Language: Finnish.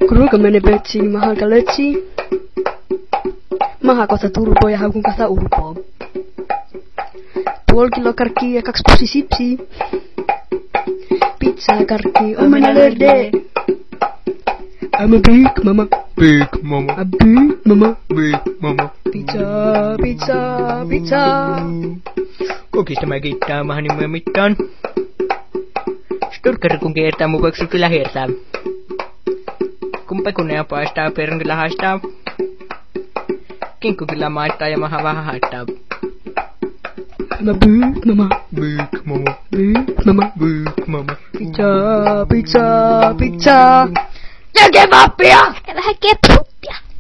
Kruuka mene pötsiin, maha kalötsiin. Maha kohta turboa ja haukun kahta urpoa. Puoli kilo karkkia ja 2 pussi sipsiä. Pizzaa, karkkia, omena lördee. I'm a big mama. Big mama. A big mama. Big mama. Pizza, pizza, pizza. Kokista mä kiittää mahani mä mittaan. Sturkkari kun kiertää mun pöksy kyllä hiertää. Kun pekunea paistaa, perun kyllä haistaa. Kinkku kyllä maittaa ja maha vähän haittaa. I'm a big mama. Big mama. Big mama. Big mama. Pizza, pizza, pizza. Ja kebappia! Ja vähän kepsu.